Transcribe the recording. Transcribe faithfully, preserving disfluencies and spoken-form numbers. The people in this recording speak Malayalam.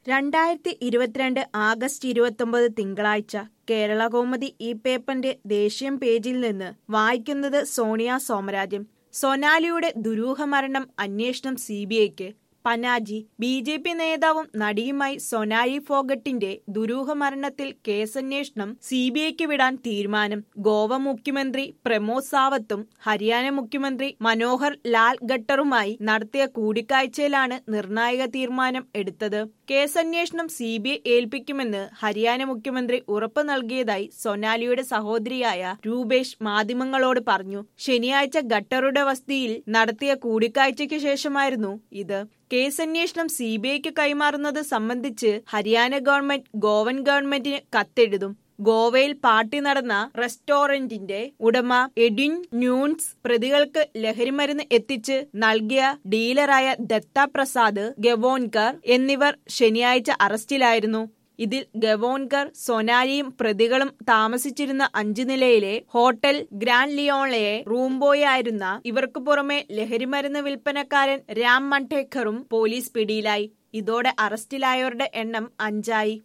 രണ്ടായിരത്തി ഇരുപത്തിരണ്ട് ആഗസ്റ്റ് ഇരുപത്തൊമ്പത് തിങ്കളാഴ്ച കേരളകൗമുദി ഈ പേപ്പറിന്റെ ദേശീയ പേജിൽ നിന്ന് വായിക്കുന്നത് സോണിയ സോമരാജൻ. സൊനാലിയുടെ ദുരൂഹമരണം അന്വേഷണം സിബിഐക്ക്. പനാജി. ബി ജെ പി നേതാവും നടിയുമായി സൊനാലി ഫോഗട്ടിന്റെ ദുരൂഹമരണത്തിൽ കേസന്വേഷണം സിബിഐക്ക് വിടാൻ തീരുമാനം. ഗോവ മുഖ്യമന്ത്രി പ്രമോദ് സാവന്തും ഹരിയാന മുഖ്യമന്ത്രി മനോഹർ ലാൽ ഖട്ടറുമായി നടത്തിയ കൂടിക്കാഴ്ചയിലാണ് നിർണായക തീരുമാനം എടുത്തത്. കേസന്വേഷണം സിബിഐ ഏൽപ്പിക്കുമെന്ന് ഹരിയാന മുഖ്യമന്ത്രി ഉറപ്പ് നൽകിയതായി സൊനാലിയുടെ സഹോദരിയായ രൂപേഷ് മാധ്യമങ്ങളോട് പറഞ്ഞു. ശനിയാഴ്ച ഖട്ടറുടെ വസതിയിൽ നടത്തിയ കൂടിക്കാഴ്ചയ്ക്ക് ശേഷമായിരുന്നു ഇത്. കേസന്വേഷണം സിബിഐക്ക് കൈമാറുന്നത് സംബന്ധിച്ച് ഹരിയാന ഗവൺമെന്റ് ഗോവൻ ഗവൺമെന്റിന് കത്തെഴുതും. ഗോവയിൽ പാർട്ടി നടന്ന റെസ്റ്റോറന്റിന്റെ ഉടമ എഡ്വിൻ ന്യൂൺസ് പ്രതികൾക്ക് ലഹരിമരുന്ന് എത്തിച്ച് നൽകിയ ഡീലറായ ദത്ത പ്രസാദ് ഗവോൻകർ എന്നിവർ ശനിയാഴ്ച അറസ്റ്റിലായിരുന്നു. ഇതിൽ ഗവോൻകർ, സൊനാലിയും പ്രതികളും താമസിച്ചിരുന്ന അഞ്ചു നിലയിലെ ഹോട്ടൽ ഗ്രാൻഡ് ലിയോണിലെ റൂം ബോയ് ആയിരുന്ന ഇവർക്ക് പുറമെ ലഹരിമരുന്ന് വിൽപ്പനക്കാരൻ രാം മൺഠേക്കറും പോലീസ് പിടിയിലായി. ഇതോടെ അറസ്റ്റിലായവരുടെ എണ്ണം അഞ്ചായി.